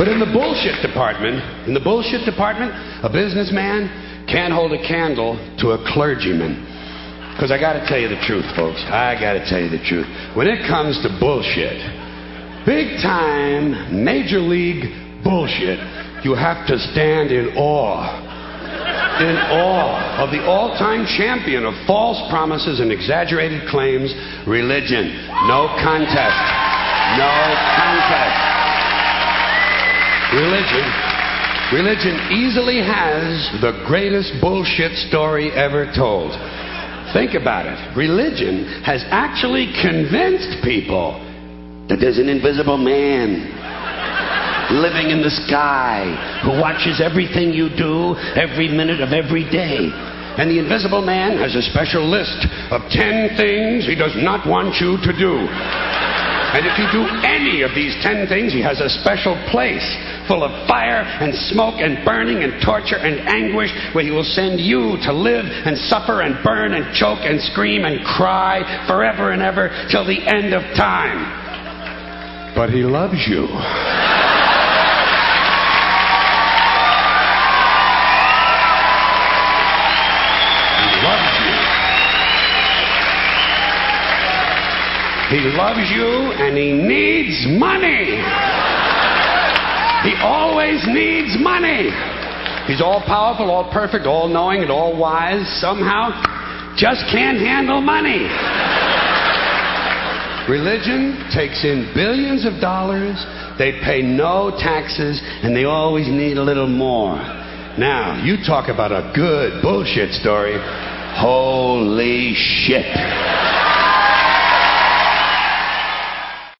But in the bullshit department, a businessman can't hold a candle to a clergyman. Because I got to tell you the truth, folks. I got to tell you the truth. When it comes to bullshit, big time, major league bullshit, you have to stand in awe. In awe of the all-time champion of false promises and exaggerated claims, religion. No contest. No contest. Religion easily has the greatest bullshit story ever told. Think about it. Religion has actually convinced people that there's an invisible man living in the sky who watches everything you do every minute of every day. And the invisible man has a special list of 10 things he does not want you to do. And if you do any of these 10 things, he has a special place full of fire and smoke and burning and torture and anguish where he will send you to live and suffer and burn and choke and scream and cry forever and ever till the end of time. But he loves you. He loves you and he needs money. He always needs money. He's all powerful, all perfect, all knowing, and all wise. Somehow, just can't handle money. Religion takes in billions of dollars. They pay no taxes, and they always need a little more. Now, you talk about a good bullshit story. Holy shit.